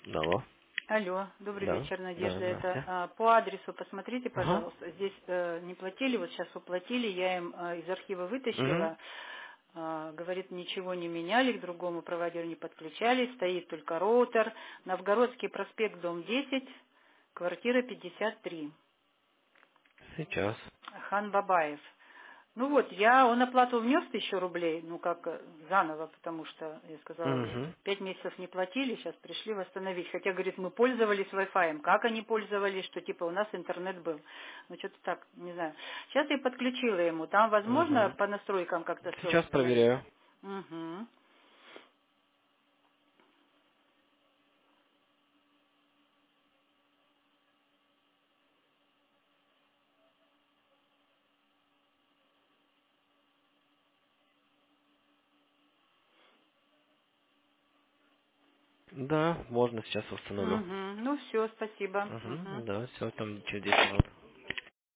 Алло. Алло, добрый Да. вечер, Да, Надежда. Это здравствуйте. по адресу посмотрите, Ага. пожалуйста. Здесь не платили, вот сейчас уплатили, я им из архива Угу. вытащила. Говорит, ничего не меняли, к другому провайдеру не подключались, стоит только роутер. Новгородский проспект, дом 10, квартира 53. Сейчас. Хан Бабаев. Ну вот, он оплату внес 1000 рублей, ну как заново, потому что, я сказала, Угу. 5 месяцев не платили, сейчас пришли восстановить. Хотя, говорит, мы пользовались Wi-Fi. Как они пользовались, что типа у нас интернет был. Ну что-то так, не знаю. Сейчас я подключила ему. Там, возможно, Угу. по настройкам как-то все Сейчас восстановить. проверяю. Угу. Да, можно сейчас установлю. Угу. Ну все, спасибо. Угу. Угу. Да, все там через 10 минут.